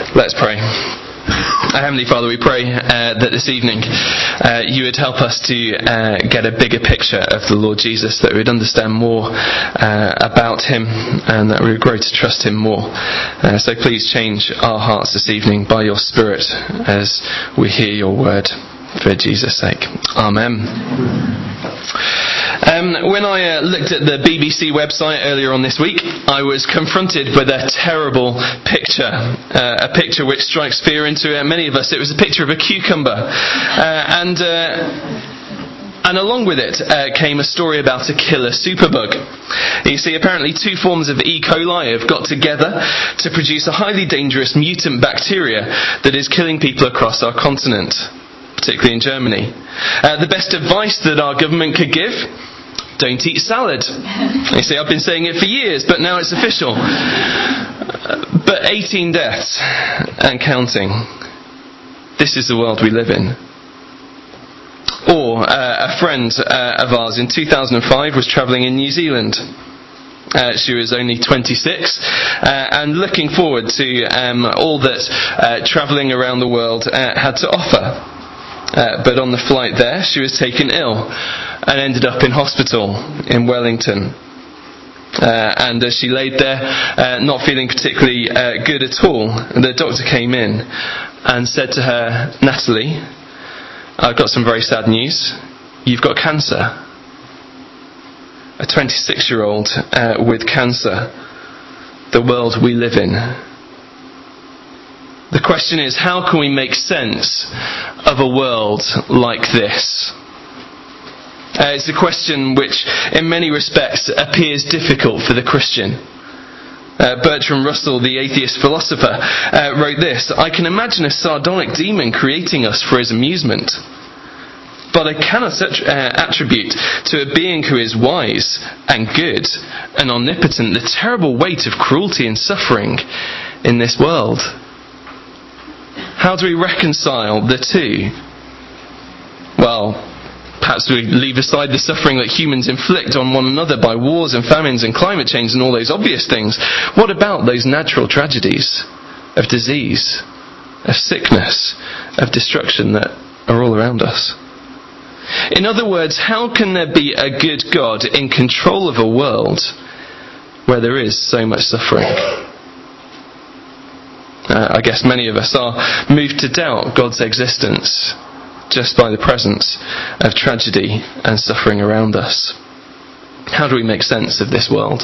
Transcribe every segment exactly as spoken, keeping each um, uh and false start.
Let's pray. Our Heavenly Father, we pray uh, that this evening uh, you would help us to uh, get a bigger picture of the Lord Jesus, that we would understand more uh, about him and that we would grow to trust him more. Uh, so please change our hearts this evening by your Spirit as we hear your word. For Jesus' sake. Amen. Um, when I uh, looked at the B B C website earlier on this week, I was confronted with a terrible picture, uh, a picture which strikes fear into uh, many of us. It was a picture of a cucumber, uh, and uh, and along with it uh, came a story about a killer superbug. You see, apparently two forms of E. coli have got together to produce a highly dangerous mutant bacteria that is killing people across our continent, particularly in Germany. Uh, the best advice that our government could give: don't eat salad. You see, I've been saying it for years, but now it's official. Uh, but eighteen deaths and counting. This is the world we live in. Or uh, a friend uh, of ours in two thousand five was travelling in New Zealand. Uh, she was only twenty-six uh, and looking forward to um, all that uh, travelling around the world uh, had to offer. Uh, but on the flight there, she was taken ill and ended up in hospital in Wellington. Uh, and as she laid there, uh, not feeling particularly uh, good at all, the doctor came in and said to her, "Natalie, I've got some very sad news. You've got cancer." A twenty-six-year-old uh, with cancer. The world we live in. The question is, how can we make sense of a world like this? Uh, it's a question which, in many respects, appears difficult for the Christian. Uh, Bertrand Russell, the atheist philosopher, uh, wrote this: "I can imagine a sardonic demon creating us for his amusement. But I cannot uh, attribute to a being who is wise and good and omnipotent the terrible weight of cruelty and suffering in this world." How do we reconcile the two? Well, perhaps we leave aside the suffering that humans inflict on one another by wars and famines and climate change and all those obvious things. What about those natural tragedies of disease, of sickness, of destruction that are all around us? In other words, how can there be a good God in control of a world where there is so much suffering? Uh, I guess many of us are moved to doubt God's existence just by the presence of tragedy and suffering around us. How do we make sense of this world?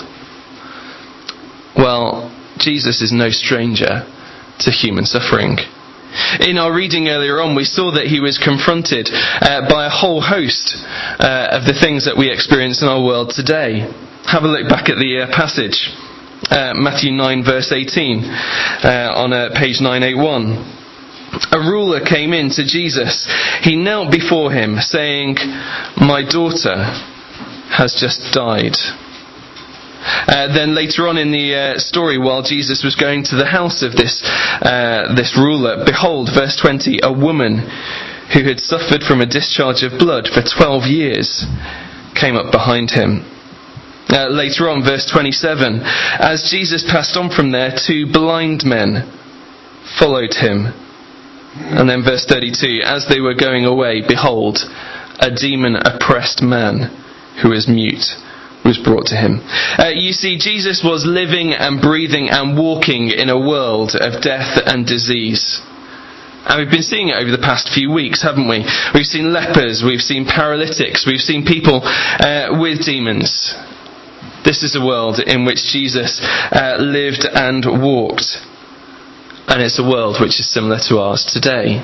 Well, Jesus is no stranger to human suffering. In our reading earlier on, we saw that he was confronted uh, by a whole host uh, of the things that we experience in our world today. Have a look back at the uh, passage. Uh, Matthew nine verse eighteen uh, on uh, page nine eighty-one. A ruler came in to Jesus. He knelt before him saying, "My daughter has just died." Uh, then later on in the uh, story, while Jesus was going to the house of this uh, this ruler, behold, verse twenty, a woman who had suffered from a discharge of blood for twelve years came up behind him. Uh, later on, verse twenty-seven, as Jesus passed on from there, two blind men followed him. And then verse thirty-two, as they were going away, behold, a demon-oppressed man who was mute was brought to him. Uh, you see, Jesus was living and breathing and walking in a world of death and disease. And we've been seeing it over the past few weeks, haven't we? We've seen lepers, we've seen paralytics, we've seen people uh, with demons. This is a world in which Jesus uh, lived and walked. And it's a world which is similar to ours today.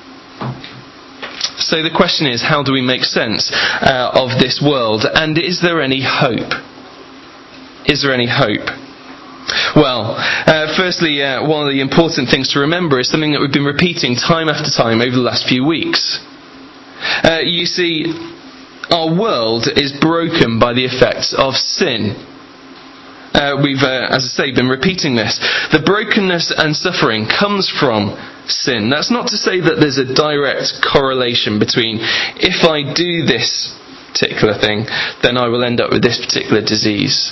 So the question is, how do we make sense uh, of this world? And is there any hope? Is there any hope? Well, uh, firstly, uh, one of the important things to remember is something that we've been repeating time after time over the last few weeks. Uh, you see, our world is broken by the effects of sin. Uh, we've, uh, as I say, been repeating this. The brokenness and suffering comes from sin. That's not to say that there's a direct correlation between if I do this particular thing, then I will end up with this particular disease.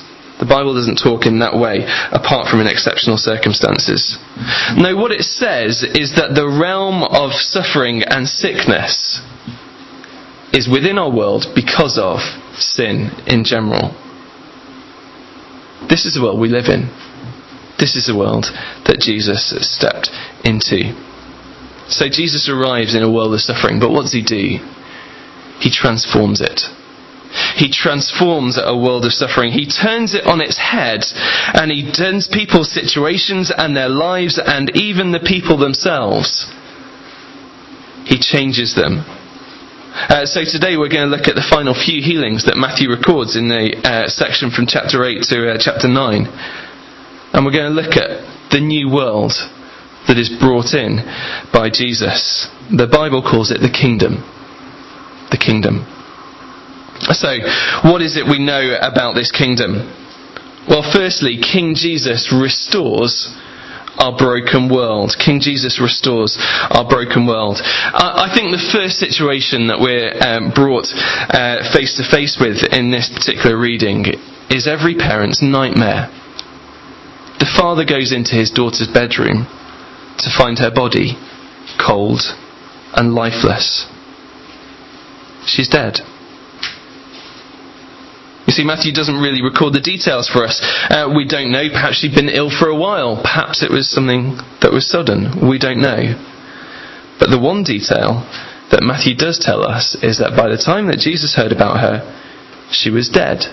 The Bible doesn't talk in that way, apart from in exceptional circumstances. No, what it says is that the realm of suffering and sickness is within our world because of sin in general. This is the world we live in. This is the world that Jesus stepped into. So Jesus arrives in a world of suffering, but what does he do? He transforms it. He transforms a world of suffering. He turns it on its head, and he turns people's situations and their lives and even the people themselves. He changes them. Uh, so today we're going to look at the final few healings that Matthew records in the uh, section from chapter eight to uh, chapter nine. And we're going to look at the new world that is brought in by Jesus. The Bible calls it the kingdom. The kingdom. So, what is it we know about this kingdom? Well, firstly, King Jesus restores our broken world. King Jesus restores our broken world. I, I think the first situation that we're um, brought uh, face to face with in this particular reading is every parent's nightmare. The father goes into his daughter's bedroom to find her body cold and lifeless. She's dead. You see, Matthew doesn't really record the details for us. Uh, we don't know. Perhaps she'd been ill for a while. Perhaps it was something that was sudden. We don't know. But the one detail that Matthew does tell us is that by the time that Jesus heard about her, she was dead.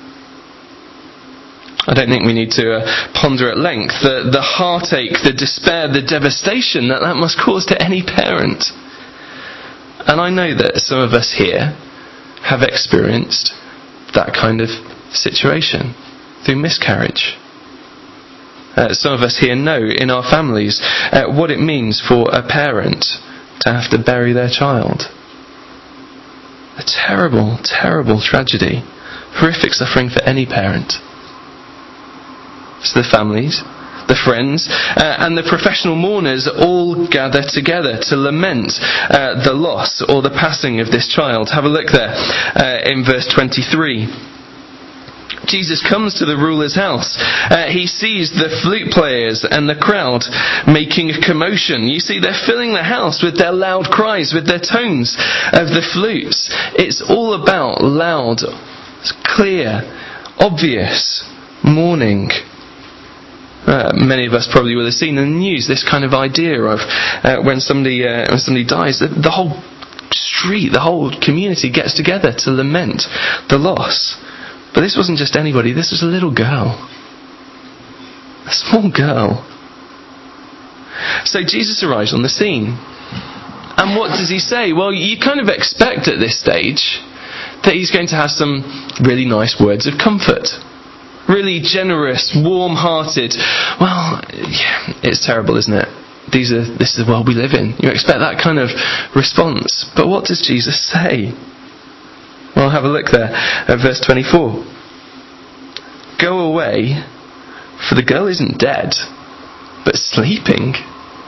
I don't think we need to uh, ponder at length the, the heartache, the despair, the devastation that that must cause to any parent. And I know that some of us here have experienced that kind of situation through miscarriage. Uh, some of us here know in our families uh, what it means for a parent to have to bury their child. A terrible, terrible tragedy. Horrific suffering for any parent. So the families, the friends, uh, and the professional mourners all gather together to lament uh, the loss or the passing of this child. Have a look there uh, in verse twenty-three. Jesus comes to the ruler's house. Uh, he sees the flute players and the crowd making a commotion. You see, they're filling the house with their loud cries, with their tones of the flutes. It's all about loud, clear, obvious mourning. Uh, many of us probably will have seen in the news this kind of idea of uh, when somebody uh, when somebody dies, the, the whole street, the whole community gets together to lament the loss. But this wasn't just anybody, this was a little girl. A small girl. So Jesus arrives on the scene. And what does he say? Well, you kind of expect at this stage that he's going to have some really nice words of comfort. Really generous, warm-hearted. Well, yeah, it's terrible, isn't it? These are, this is the world we live in. You expect that kind of response. But what does Jesus say? Well, have a look there at verse twenty-four. Go away, for the girl isn't dead, but sleeping.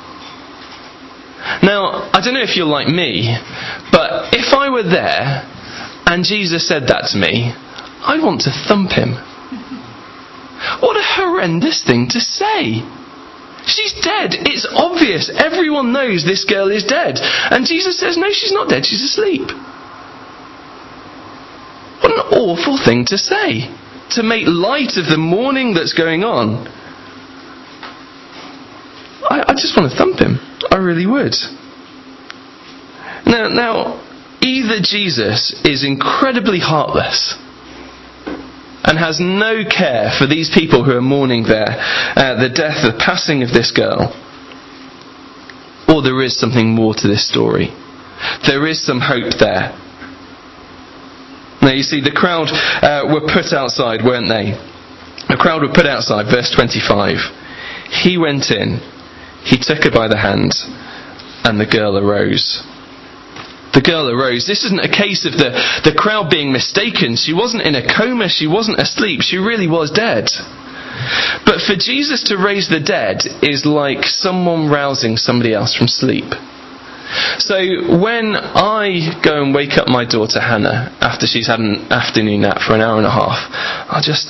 Now, I don't know if you're like me, but if I were there and Jesus said that to me, I'd want to thump him. What a horrendous thing to say. She's dead. It's obvious. Everyone knows this girl is dead. And Jesus says, no, she's not dead. She's asleep. What an awful thing to say. To make light of the mourning that's going on. I, I just want to thump him. I really would. Now, now, either Jesus is incredibly heartless and has no care for these people who are mourning there, uh, the death, the passing of this girl. Or there is something more to this story. There is some hope there. Now you see, the crowd uh, were put outside, weren't they? The crowd were put outside, verse twenty-five. He went in, he took her by the hand, and the girl arose. The girl arose. This isn't a case of the, the crowd being mistaken. She wasn't in a coma. She wasn't asleep. She really was dead. But for Jesus to raise the dead is like someone rousing somebody else from sleep. So when I go and wake up my daughter Hannah after she's had an afternoon nap for an hour and a half, I'll just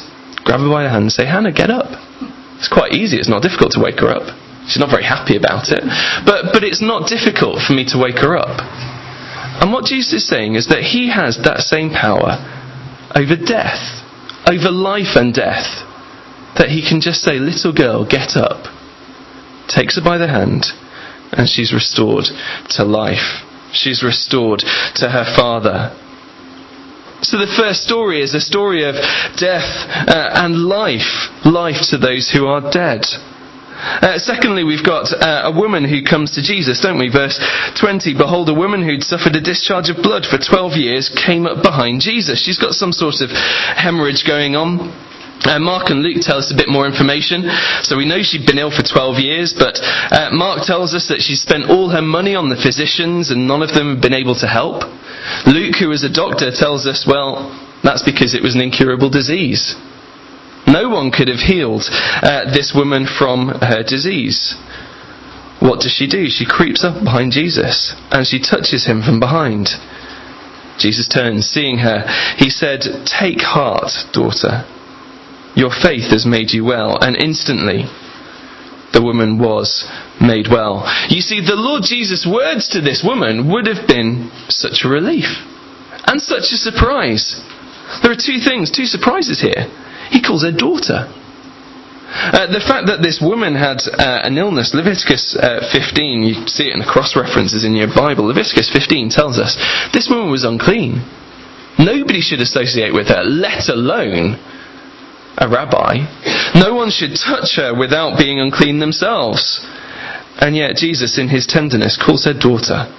grab her by the hand and say, Hannah, get up. It's quite easy. It's not difficult to wake her up. She's not very happy about it. But, but it's not difficult for me to wake her up. And what Jesus is saying is that he has that same power over death, over life and death, that he can just say, little girl, get up. Takes her by the hand, and she's restored to life. She's restored to her father. So the first story is a story of death uh, and life. Life to those who are dead. Uh, secondly, we've got uh, a woman who comes to Jesus, don't we? Verse twenty, behold, a woman who'd suffered a discharge of blood for twelve years came up behind Jesus. She's got some sort of hemorrhage going on. Uh, Mark and Luke tell us a bit more information. So we know she'd been ill for twelve years, but uh, Mark tells us that she spent all her money on the physicians and none of them have been able to help. Luke, who is a doctor, tells us, well, that's because it was an incurable disease. No one could have healed uh, this woman from her disease. What does she do? She creeps up behind Jesus and she touches him from behind. Jesus turns, seeing her. He said, take heart, daughter. Your faith has made you well. And instantly, the woman was made well. You see, the Lord Jesus' words to this woman would have been such a relief and such a surprise. There are two things, two surprises here. He calls her daughter. Uh, the fact that this woman had uh, an illness, Leviticus uh, fifteen, you see it in the cross-references in your Bible, Leviticus fifteen tells us this woman was unclean. Nobody should associate with her, let alone a rabbi. No one should touch her without being unclean themselves. And yet Jesus, in his tenderness, calls her daughter.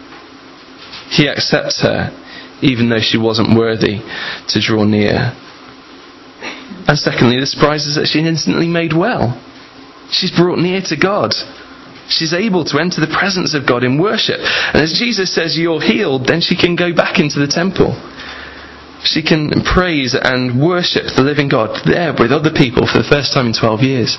He accepts her, even though she wasn't worthy to draw near. And secondly, the surprise is that she's instantly made well. She's brought near to God. She's able to enter the presence of God in worship. And as Jesus says, you're healed, then she can go back into the temple. She can praise and worship the living God there with other people for the first time in twelve years.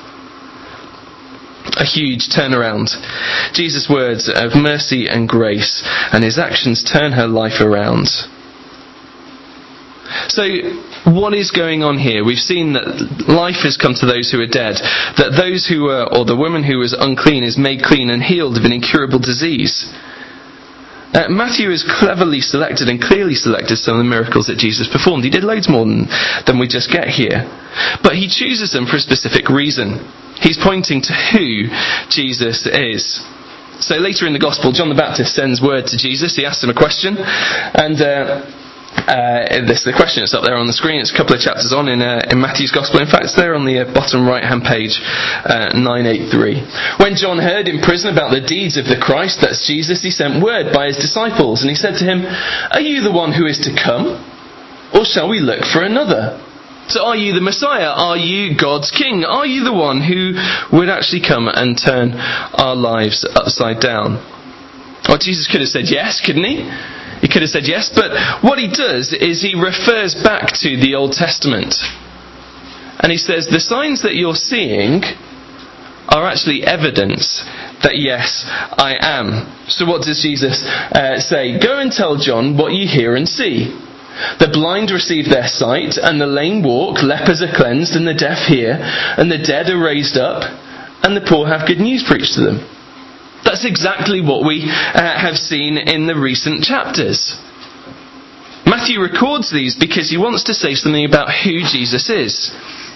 A huge turnaround. Jesus' words of mercy and grace, and his actions turn her life around. So, what is going on here? We've seen that life has come to those who are dead, that those who were, or the woman who was unclean is made clean and healed of an incurable disease. Uh, Matthew has cleverly selected and clearly selected some of the miracles that Jesus performed. He did loads more than, than we just get here. But he chooses them for a specific reason. He's pointing to who Jesus is. So later in the Gospel, John the Baptist sends word to Jesus. He asks him a question, and uh, Uh, this the question that's up there on the screen. It's a couple of chapters on in, uh, in Matthew's Gospel. In fact, it's there on the uh, bottom right-hand page, uh, nine eighty-three. When John heard in prison about the deeds of the Christ, that's Jesus, he sent word by his disciples, and he said to him, are you the one who is to come, or shall we look for another? So are you the Messiah? Are you God's King? Are you the one who would actually come and turn our lives upside down? Well, Jesus could have said yes, couldn't he? He could have said yes, but what he does is he refers back to the Old Testament. And he says, the signs that you're seeing are actually evidence that yes, I am. So what does Jesus uh, say? Go and tell John what you hear and see. The blind receive their sight, and the lame walk, lepers are cleansed, and the deaf hear, and the dead are raised up, and the poor have good news preached to them. That's exactly what we uh, have seen in the recent chapters. Matthew records these because he wants to say something about who Jesus is.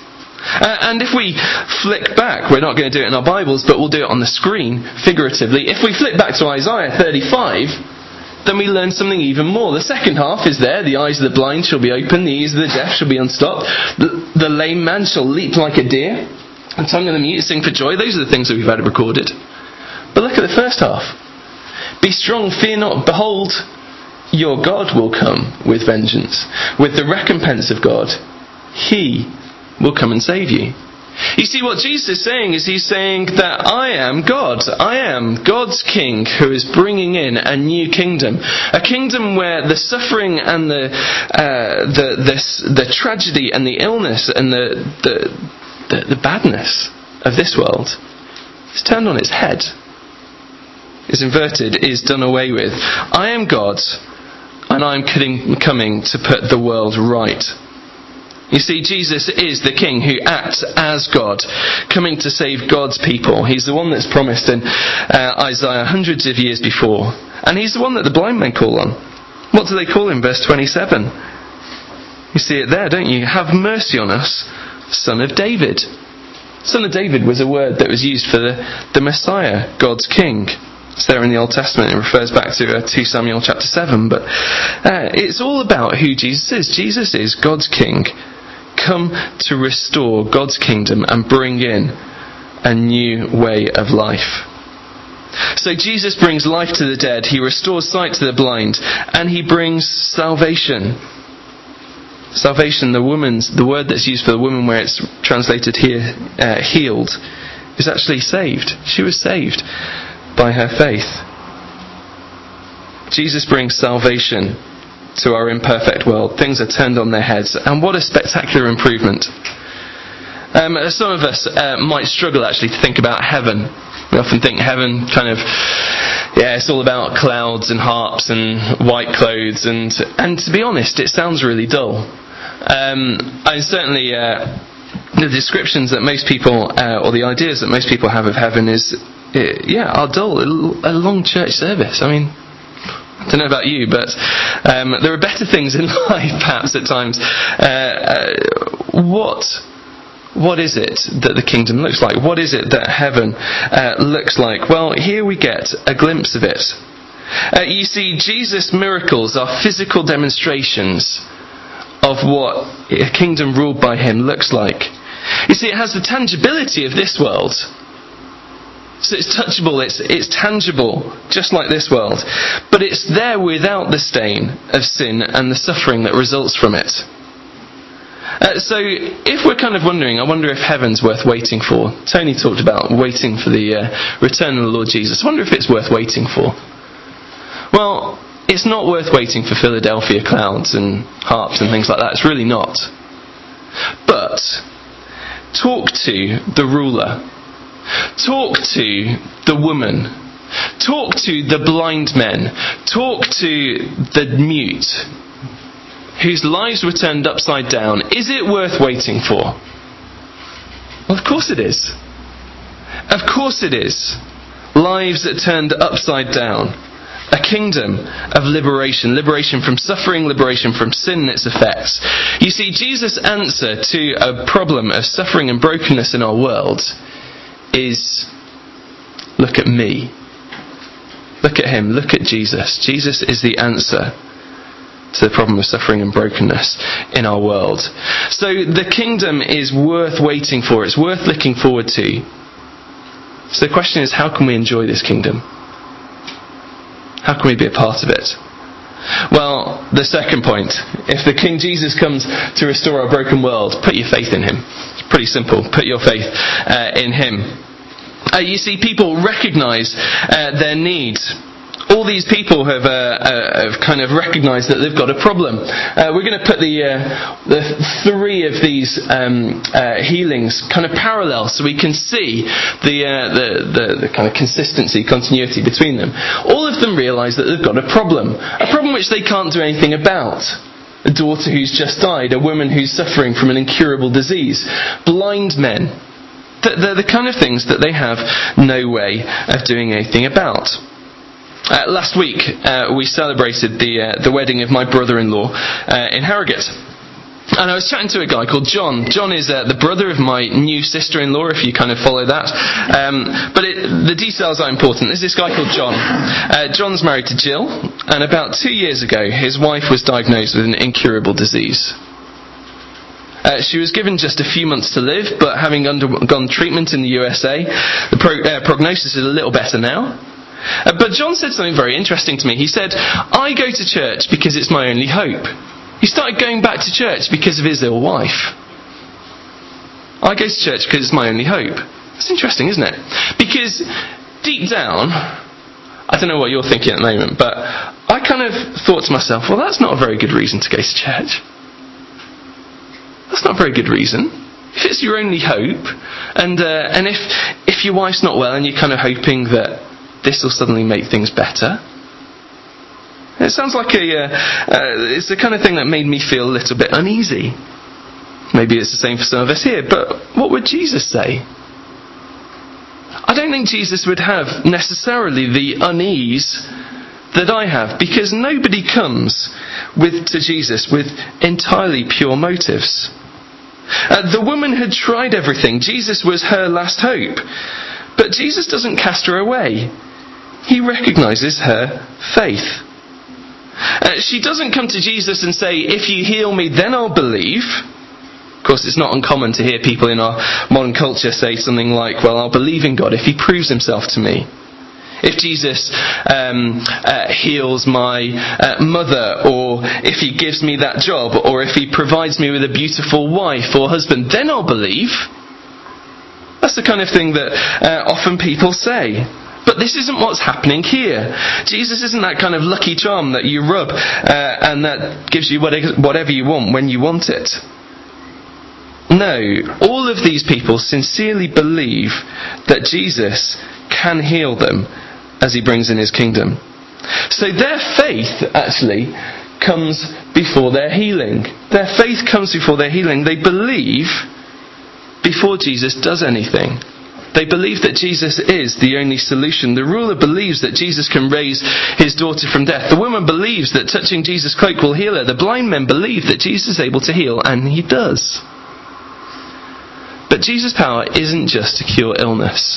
Uh, and if we flick back, we're not going to do it in our Bibles, but we'll do it on the screen, figuratively. If we flick back to Isaiah thirty-five, then we learn something even more. The second half is there. The eyes of the blind shall be opened, the ears of the deaf shall be unstopped, the, the lame man shall leap like a deer, and tongue of the mute sing for joy. Those are the things that we've had recorded. But look at the first half. Be strong, fear not. Behold, your God will come with vengeance. With the recompense of God, he will come and save you. You see, what Jesus is saying is he's saying that I am God. I am God's King who is bringing in a new kingdom. A kingdom where the suffering and the uh, the this, the tragedy and the illness and the, the, the, the badness of this world is turned on its head. Is inverted, is done away with. I am God, and I am coming to put the world right. You see, Jesus is the King who acts as God, coming to save God's people. He's the one that's promised in uh, Isaiah hundreds of years before. And he's the one that the blind men call on. What do they call him? Verse twenty-seven. You see it there, don't you? Have mercy on us, Son of David. Son of David was a word that was used for the, the Messiah, God's King. It's there in the Old Testament. It refers back to uh, Second Samuel chapter seven. But uh, it's all about who Jesus is. Jesus is God's King, come to restore God's kingdom and bring in a new way of life. So Jesus brings life to the dead, he restores sight to the blind, and he brings salvation. Salvation, the woman's, the word that's used for the woman where it's translated here, uh, healed, is actually saved. She was saved by her faith. Jesus brings salvation to our imperfect world. Things are turned on their heads, and what a spectacular improvement. Um, some of us uh, might struggle actually to think about heaven. We often think heaven kind of, yeah, it's all about clouds and harps and white clothes, and and to be honest, it sounds really dull. Um, and certainly uh, the descriptions that most people, uh, or the ideas that most people have of heaven is, uh, yeah, are dull. A long church service. I mean, I don't know about you, but um, there are better things in life, perhaps, at times. Uh, uh, what what is it that the kingdom looks like? What is it that heaven uh, looks like? Well, here we get a glimpse of it. Uh, you see, Jesus' miracles are physical demonstrations of what a kingdom ruled by him looks like. You see, it has the tangibility of this world. So it's touchable, it's it's tangible, just like this world. But it's there without the stain of sin and the suffering that results from it. Uh, so if we're kind of wondering, I wonder if heaven's worth waiting for. Tony talked about waiting for the uh, return of the Lord Jesus. I wonder if it's worth waiting for. Well, it's not worth waiting for Philadelphia clouds and harps and things like that. It's really not. But talk to the ruler. Talk to the woman. Talk to the blind men. Talk to the mute, whose lives were turned upside down. Is it worth waiting for? Well, of course it is. Of course it is. Lives that turned upside down. A kingdom of liberation. Liberation from suffering, liberation from sin and its effects. You see, Jesus' answer to a problem of suffering and brokenness in our world is, look at me. Look at him. Look at Jesus. Jesus is the answer to the problem of suffering and brokenness in our world. So the kingdom is worth waiting for. It's worth looking forward to. So the question is, how can we enjoy this kingdom? How can we be a part of it? Well, the second point, if the King Jesus comes to restore our broken world, put your faith in him. It's pretty simple. Put your faith uh, in him. Uh, you see, people recognise uh, their needs. All these people have, uh, uh, have kind of recognised that they've got a problem. Uh, we're going to put the, uh, the three of these um, uh, healings kind of parallel, so we can see the, uh, the, the, the kind of consistency, continuity between them. All of them realise that they've got a problem, a problem which they can't do anything about. A daughter who's just died, a woman who's suffering from an incurable disease, blind men. They're the kind of things that they have no way of doing anything about. Uh, last week uh, we celebrated the uh, the wedding of my brother-in-law uh, in Harrogate, and I was chatting to a guy called John. John is uh, the brother of my new sister-in-law, if you kind of follow that. Um, but it, the details are important. There's this guy called John. Uh, John's married to Jill, and about two years ago, his wife was diagnosed with an incurable disease. Uh, she was given just a few months to live, but having undergone treatment in the U S A, the pro- uh, prognosis is a little better now. Uh, but John said something very interesting to me. He said, I go to church because it's my only hope. He started going back to church because of his ill wife. I go to church because it's my only hope. That's interesting, isn't it? Because deep down, I don't know what you're thinking at the moment, but I kind of thought to myself, well, that's not a very good reason to go to church. That's not a very good reason. If it's your only hope, and uh, and if if your wife's not well and you're kind of hoping that this will suddenly make things better. It sounds like a, uh, uh, it's the kind of thing that made me feel a little bit uneasy. Maybe it's the same for some of us here, but what would Jesus say? I don't think Jesus would have necessarily the unease that I have, because nobody comes with to Jesus with entirely pure motives. Uh, the woman had tried everything. Jesus was her last hope. But Jesus doesn't cast her away. He recognises her faith. Uh, she doesn't come to Jesus and say, if you heal me, then I'll believe. Of course, it's not uncommon to hear people in our modern culture say something like, well, I'll believe in God if he proves himself to me. If Jesus um, uh, heals my uh, mother, or if he gives me that job, or if he provides me with a beautiful wife or husband, then I'll believe. That's the kind of thing that uh, often people say. But this isn't what's happening here. Jesus isn't that kind of lucky charm that you rub uh, and that gives you whatever you want when you want it. No, all of these people sincerely believe that Jesus can heal them as he brings in his kingdom. So their faith actually comes before their healing. Their faith comes before their healing. They believe before Jesus does anything. They believe that Jesus is the only solution. The ruler believes that Jesus can raise his daughter from death. The woman believes that touching Jesus' cloak will heal her. The blind men believe that Jesus is able to heal, and he does. But Jesus' power isn't just to cure illness.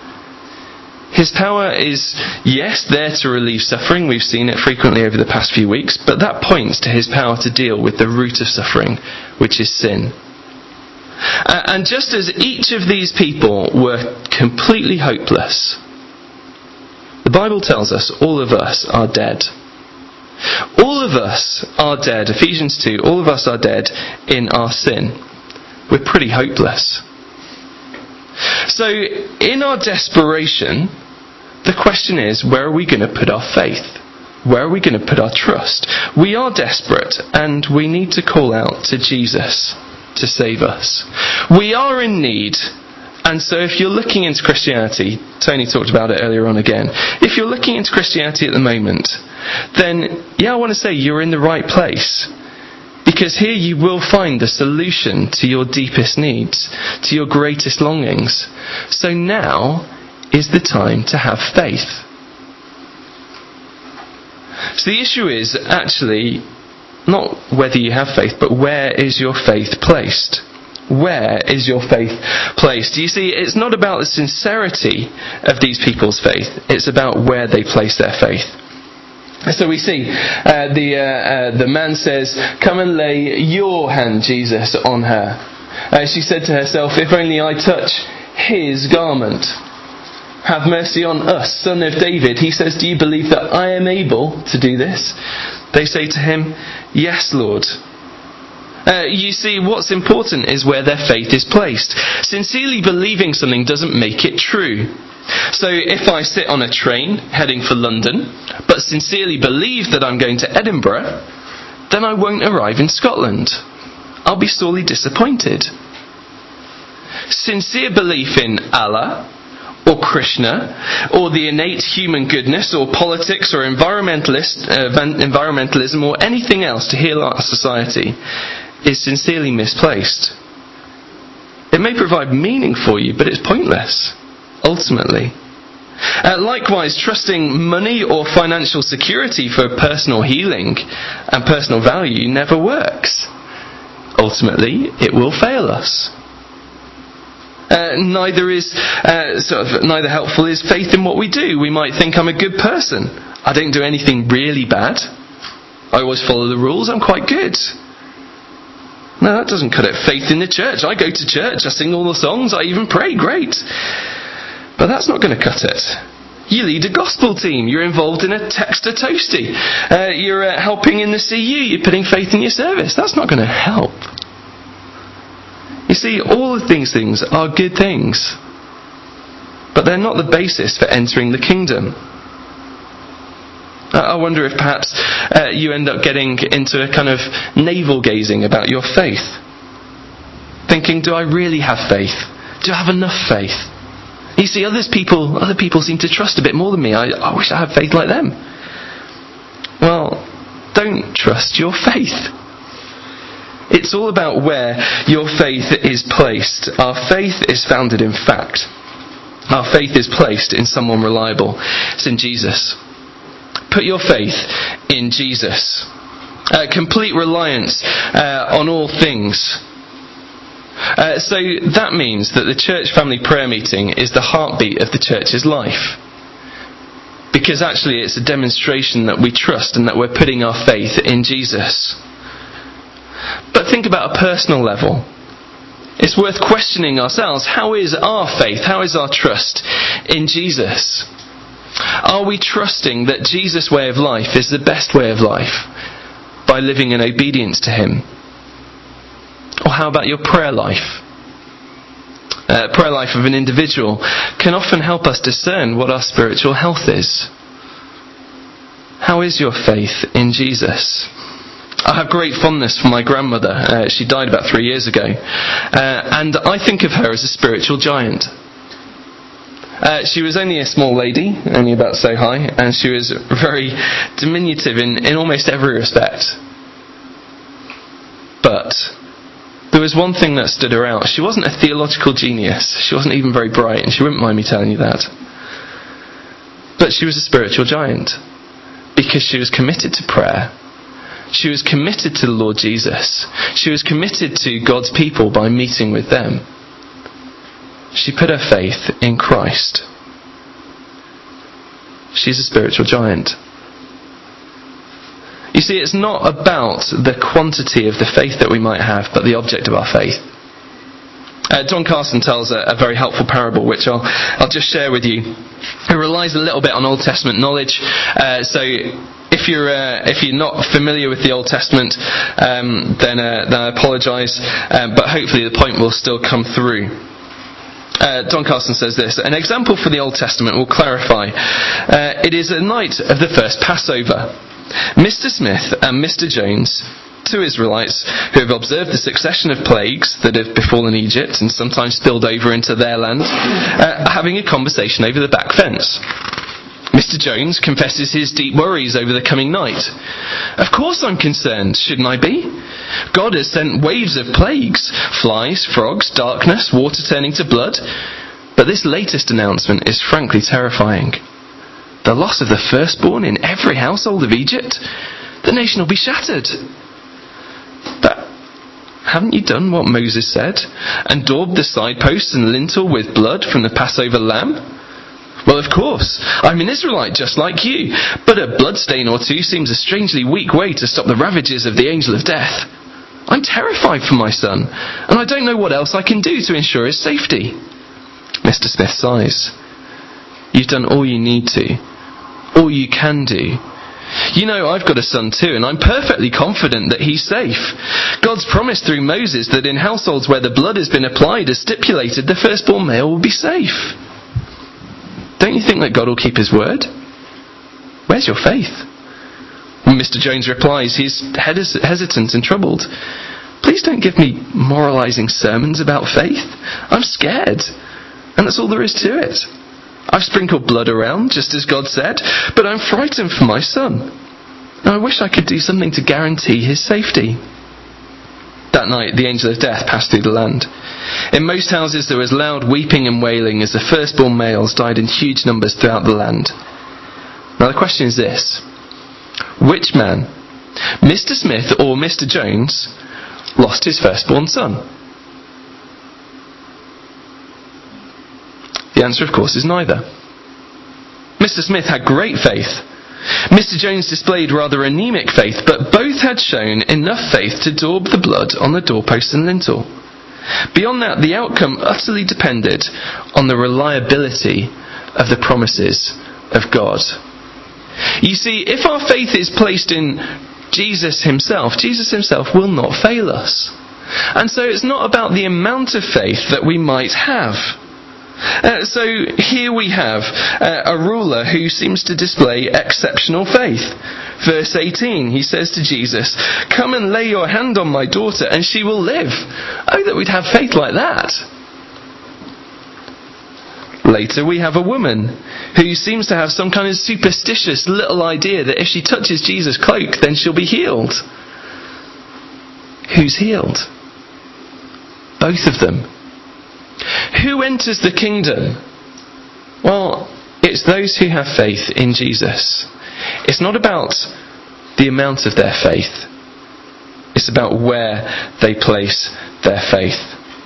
His power is, yes, there to relieve suffering. We've seen it frequently over the past few weeks, but that points to his power to deal with the root of suffering, which is sin. Uh, and just as each of these people were completely hopeless, the Bible tells us all of us are dead. All of us are dead. Ephesians two, all of us are dead in our sin. We're pretty hopeless. So, in our desperation, the question is, where are we going to put our faith? Where are we going to put our trust? We are desperate, and we need to call out to Jesus to save us. We are in need, and so if you're looking into Christianity, Tony talked about it earlier on again, if you're looking into Christianity at the moment, then, yeah, I want to say you're in the right place. Because here you will find the solution to your deepest needs, to your greatest longings. So now is the time to have faith. So the issue is actually not whether you have faith, but where is your faith placed? Where is your faith placed? You see, it's not about the sincerity of these people's faith. It's about where they place their faith. So we see uh, the uh, uh, the man says, "Come and lay your hand, Jesus, on her." Uh, she said to herself, "If only I touch his garment. Have mercy on us, son of David." He says, "Do you believe that I am able to do this?" They say to him, "Yes, Lord." Uh, you see, what's important is where their faith is placed. Sincerely believing something doesn't make it true. So if I sit on a train heading for London, but sincerely believe that I'm going to Edinburgh, then I won't arrive in Scotland. I'll be sorely disappointed. Sincere belief in Allah, or Krishna, or the innate human goodness, or politics, or environmentalist, uh, environmentalism, or anything else to heal our society is sincerely misplaced. It may provide meaning for you, but it's pointless, ultimately. Uh, likewise, trusting money or financial security for personal healing and personal value never works. Ultimately, it will fail us. Uh, neither is uh, sort of neither helpful is faith in what we do. We might think, I'm a good person. I don't do anything really bad. I always follow the rules. I'm quite good. No, that doesn't cut it. Faith in the church. I go to church. I sing all the songs. I even pray. Great. But that's not going to cut it. You lead a gospel team. You're involved in a text to toasty. Uh, you're uh, helping in the C U. You're putting faith in your service. That's not going to help. You see, all of these things are good things. But they're not the basis for entering the kingdom. I wonder if perhaps uh, you end up getting into a kind of navel-gazing about your faith. Thinking, do I really have faith? Do I have enough faith? You see, others people, other people seem to trust a bit more than me. I, I wish I had faith like them. Well, don't trust your faith. It's all about where your faith is placed. Our faith is founded in fact. Our faith is placed in someone reliable. It's in Jesus. Put your faith in Jesus. Uh, complete reliance uh, on all things. Uh, so that means that the church family prayer meeting is the heartbeat of the church's life. Because actually it's a demonstration that we trust and that we're putting our faith in Jesus. But think about a personal level. It's worth questioning ourselves. How is our faith? How is our trust in Jesus? Are we trusting that Jesus' way of life is the best way of life by living in obedience to him? Or how about your prayer life? Uh, prayer life of an individual can often help us discern what our spiritual health is. How is your faith in Jesus? I have great fondness for my grandmother. Uh, she died about three years ago. Uh, and I think of her as a spiritual giant. Uh, she was only a small lady, only about so high, and she was very diminutive in, in almost every respect. But there was one thing that stood her out. She wasn't a theological genius. She wasn't even very bright, and she wouldn't mind me telling you that. But she was a spiritual giant because she was committed to prayer. She was committed to the Lord Jesus. She was committed to God's people by meeting with them. She put her faith in Christ. She's a spiritual giant. You see, it's not about the quantity of the faith that we might have, but the object of our faith. Uh, John Carson tells a, a very helpful parable, which I'll, I'll just share with you. It relies a little bit on Old Testament knowledge. Uh, so if you're uh, if you're not familiar with the Old Testament, um, then, uh, then I apologise, um, but hopefully the point will still come through. Uh, Don Carson says this: an example for the Old Testament will clarify. Uh, it is a night of the first Passover. Mister Smith and Mister Jones, two Israelites who have observed the succession of plagues that have befallen Egypt and sometimes spilled over into their land, uh, are having a conversation over the back fence. Mister Jones confesses his deep worries over the coming night. Of course I'm concerned, shouldn't I be? God has sent waves of plagues, flies, frogs, darkness, water turning to blood. But this latest announcement is frankly terrifying. The loss of the firstborn in every household of Egypt? The nation will be shattered. But haven't you done what Moses said and daubed the side posts and lintel with blood from the Passover lamb? Well, of course, I'm an Israelite just like you, but a bloodstain or two seems a strangely weak way to stop the ravages of the angel of death. I'm terrified for my son, and I don't know what else I can do to ensure his safety. Mister Smith sighs. You've done all you need to, all you can do. You know, I've got a son too, and I'm perfectly confident that he's safe. God's promised through Moses that in households where the blood has been applied as stipulated, the firstborn male will be safe. Don't you think that God will keep his word? Where's your faith? When Mister Jones replies, he's hesitant and troubled. Please don't give me moralising sermons about faith. I'm scared, and that's all there is to it. I've sprinkled blood around, just as God said, but I'm frightened for my son. And I wish I could do something to guarantee his safety. That night, the angel of death passed through the land. In most houses, there was loud weeping and wailing as the firstborn males died in huge numbers throughout the land. Now the question is this: which man, Mister Smith or Mister Jones, lost his firstborn son? The answer, of course, is neither. Mister Smith had great faith. Mister Jones displayed rather anemic faith, but both had shown enough faith to daub the blood on the doorpost and lintel. Beyond that, the outcome utterly depended on the reliability of the promises of God. You see, if our faith is placed in Jesus himself, Jesus himself will not fail us. And so it's not about the amount of faith that we might have. Uh, so here we have uh, a ruler who seems to display exceptional faith. Verse eighteen, he says to Jesus, "Come and lay your hand on my daughter and she will live." Oh, that we'd have faith like that. Later we have a woman who seems to have some kind of superstitious little idea that if she touches Jesus' cloak then she'll be healed. who's healed? Both of them. Who enters the kingdom? Well, it's those who have faith in Jesus. It's not about the amount of their faith. It's about where they place their faith.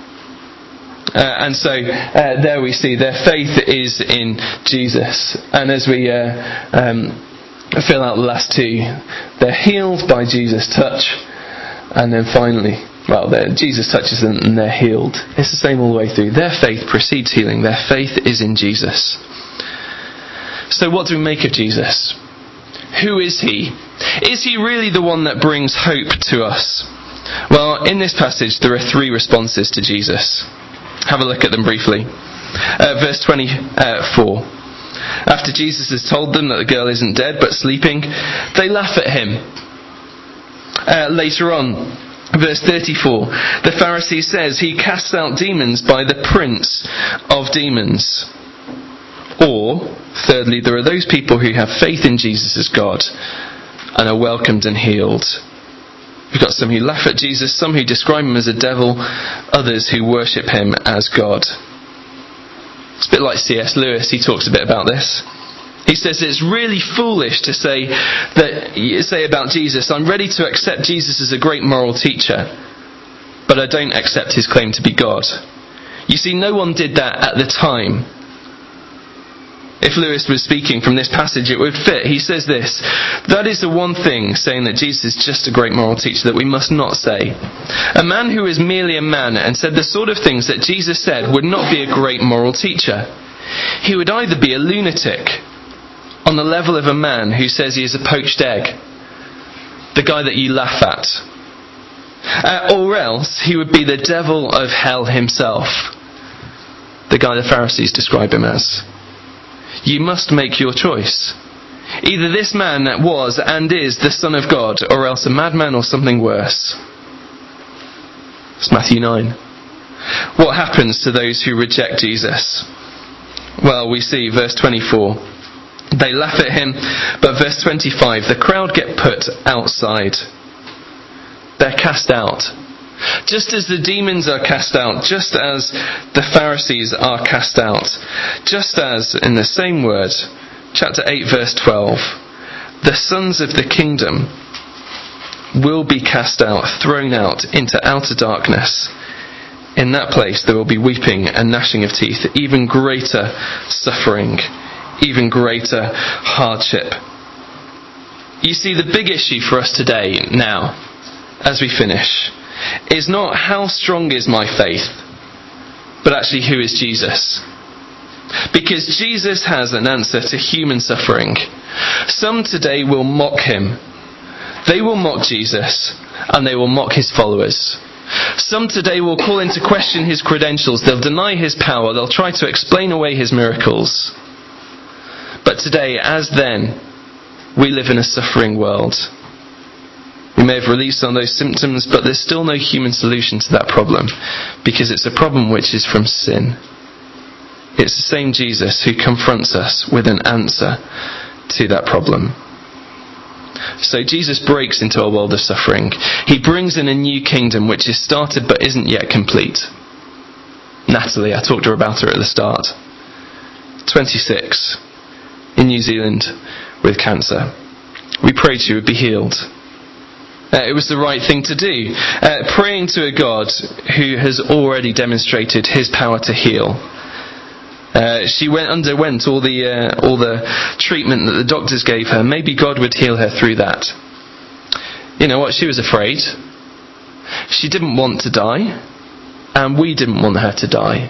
Uh, and so uh, there we see their faith is in Jesus. And as we uh, um, fill out the last two, they're healed by Jesus' touch. And then finally, well, Jesus touches them and they're healed. It's the same all the way through. Their faith precedes healing. Their faith is in Jesus. So what do we make of Jesus? Who is he? Is he really the one that brings hope to us? Well, in this passage there are three responses to Jesus. Have a look at them briefly. Uh, verse twenty-four. After Jesus has told them that the girl isn't dead but sleeping, they laugh at him. Uh, later on, verse thirty-four, the Pharisee says he casts out demons by the prince of demons. Or, thirdly, there are those people who have faith in Jesus as God and are welcomed and healed. We've got some who laugh at Jesus, some who describe him as a devil, others who worship him as God. It's a bit like C S Lewis, he talks a bit about this. He says it's really foolish to say that say about Jesus, I'm ready to accept Jesus as a great moral teacher, but I don't accept his claim to be God. You see, no one did that at the time. If Lewis was speaking from this passage, it would fit. He says this: that is the one thing, saying that Jesus is just a great moral teacher, that we must not say. A man who is merely a man and said the sort of things that Jesus said would not be a great moral teacher. He would either be a lunatic, on the level of a man who says he is a poached egg, the guy that you laugh at, uh, or else he would be the devil of hell himself, the guy the Pharisees describe him as. You must make your choice. Either this man that was and is the Son of God, or else a madman or something worse. It's Matthew nine. What happens to those who reject Jesus? Well, we see verse twenty-four. They laugh at him, but verse twenty-five, the crowd get put outside. They're cast out. Just as the demons are cast out, just as the Pharisees are cast out, just as, in the same word, chapter eight, verse twelve, the sons of the kingdom will be cast out, thrown out into outer darkness. In that place there will be weeping and gnashing of teeth, even greater suffering, even greater hardship. You see, the big issue for us today, now, as we finish, is not how strong is my faith, but actually who is Jesus. Because Jesus has an answer to human suffering. Some today will mock him. They will mock Jesus, and they will mock his followers. Some today will call into question his credentials. They'll deny his power. They'll try to explain away his miracles. But today, as then, we live in a suffering world. We may have released some of those symptoms, but there's still no human solution to that problem, because it's a problem which is from sin. It's the same Jesus who confronts us with an answer to that problem. So Jesus breaks into a world of suffering. He brings in a new kingdom which is started but isn't yet complete. Natalie, I talked to her about her at the start. twenty-six, in New Zealand with cancer. We prayed she would be healed. Uh, it was the right thing to do. Uh, praying to a God who has already demonstrated his power to heal. Uh, she went underwent all the uh, all the treatment that the doctors gave her. Maybe God would heal her through that. You know what? She was afraid. She didn't want to die, and we didn't want her to die.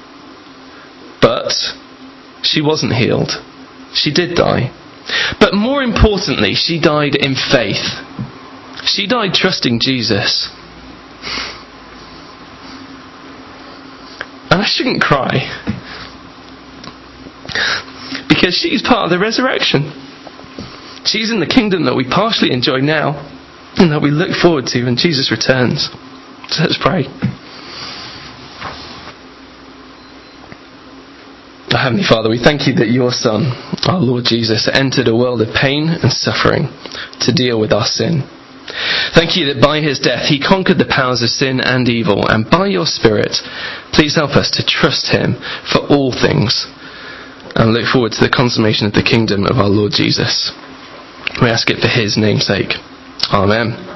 But she wasn't healed. She did die. But more importantly, she died in faith. She died trusting Jesus. And I shouldn't cry, because she's part of the resurrection. She's in the kingdom that we partially enjoy now, and that we look forward to when Jesus returns. So let's pray. Our Heavenly Father, we thank you that your Son, our Lord Jesus, entered a world of pain and suffering to deal with our sin. Thank you that by his death he conquered the powers of sin and evil, and by your Spirit, please help us to trust him for all things and look forward to the consummation of the kingdom of our Lord Jesus. We ask it for his name's sake. Amen.